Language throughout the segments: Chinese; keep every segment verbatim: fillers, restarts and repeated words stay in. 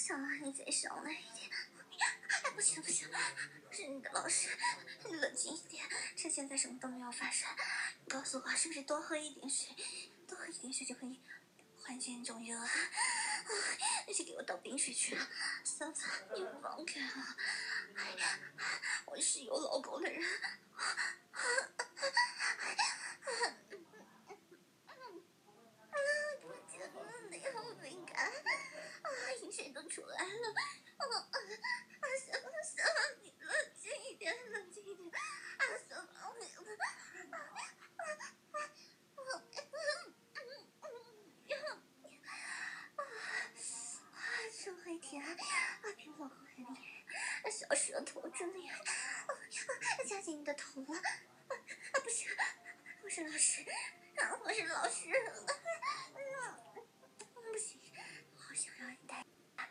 想让你再少来一点。哎，不行不行，是你的老师，你冷静一点。趁现在什么都没有发生，你告诉我是不是多喝一点水，多喝一点水就可以缓解你肿热啊？那就给我倒冰水去了。嫂子，你放开我！哎呀，我是有老公的人。不行了，你好敏感啊，饮水都出来了。啊啊！行了行了，你冷静一点，冷静一点。啊，行了，我啊啊啊啊！真会甜，啊，比我老公还厉害，小舌头真厉害。啊，夹紧你的头了。啊，不行，我是老师，啊，我是老师。啊，不行，好想让你带。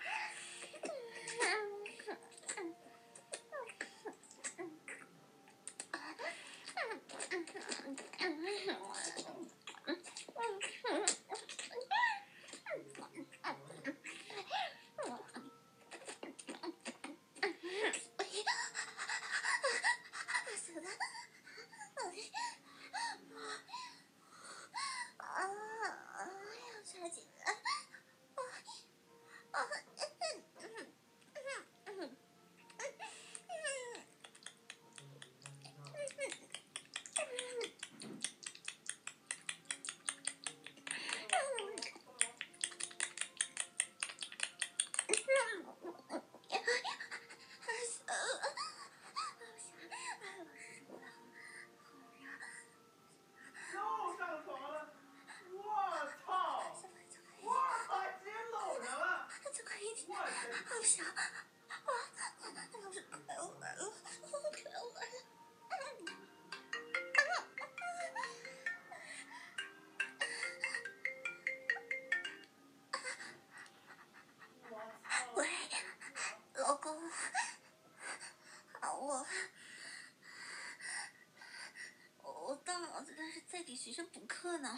喂，老公，我我大脑子但是在给学生补课呢。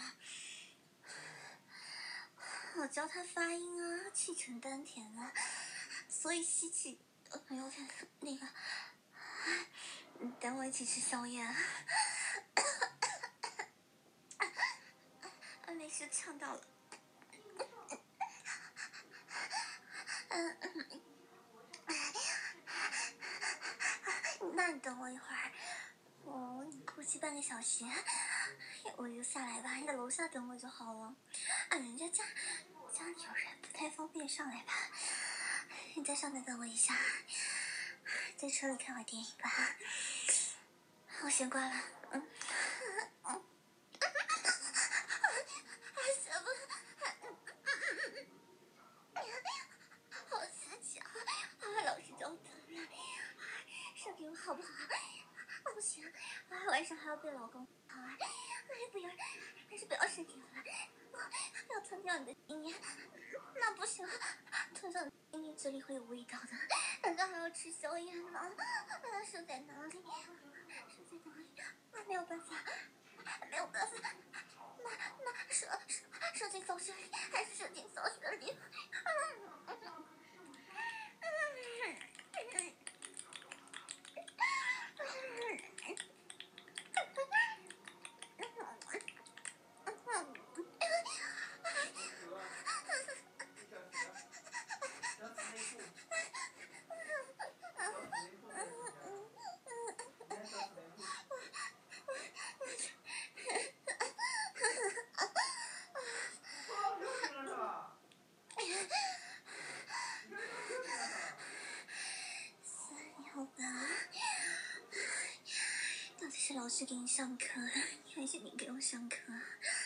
我教他发音啊，气沉丹田啊，所以吸气呃有点那个。等我一起吃宵夜啊！没事，呛到了。嗯嗯，那你等我一会儿，我估计半个小时，我就下来吧。你在楼下等我就好了。啊，人家家家里有人，不太方便上来吧？你在上面等我一下，在车里看会电影吧。我先挂了，嗯。好刺激啊！老师教的，上给我好不好？不行，晚上还要被老公好啊！不要，还是不要上给我了，要吞掉你的经验，那不行，吞掉你的经验嘴里会有味道的，人家还要吃宵夜呢。手在哪里？手在哪里？没有办法，没有办法，那那射射射进扫穴里，还是射进扫穴里？嗯嗯嗯老师给你上课，还是你给我上课？